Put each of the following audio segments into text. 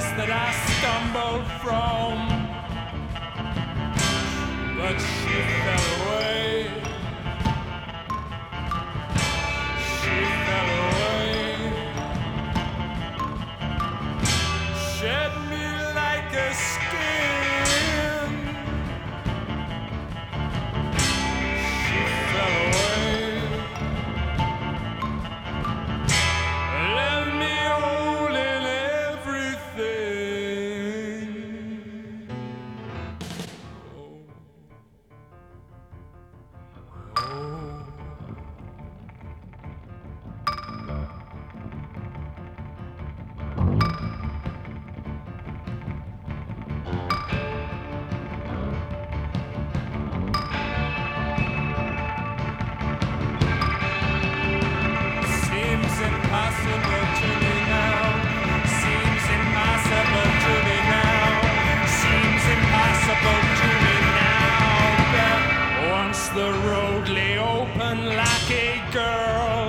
that I stumbled from, but she fell away. She fell away. Shed me like a skin. She fell away. Left me all in everything. Seems impossible to me now. Seems impossible to me now. Seems impossible to me now. But once the road lay open like a girl,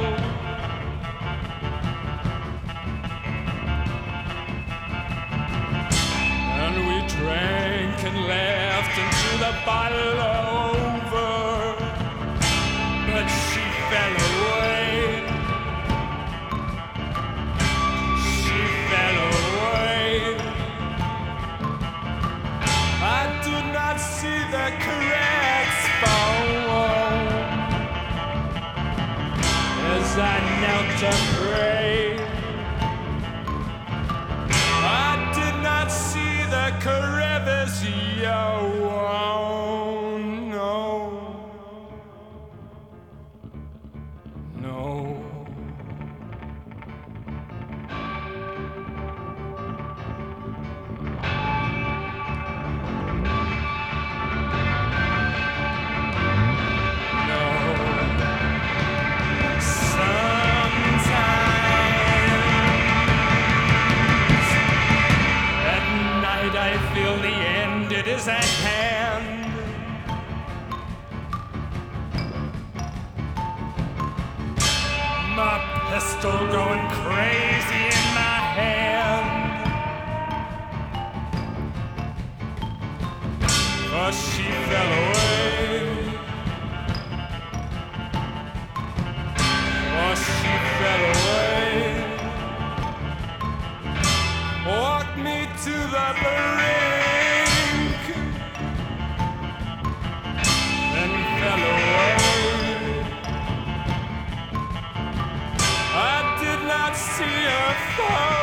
and we drank and laughed until the bottle over. But she fell away. She fell away. I did not see the correct phone as I knelt to pray. I did not see the crevice, yo, oh, no. No. No. Sometimes at night I feel the end, it is at hand. My pistol going crazy in my hand. Oh, she fell away. Oh, she fell away. Walked me to the brink, then fell away. I did not see her fall.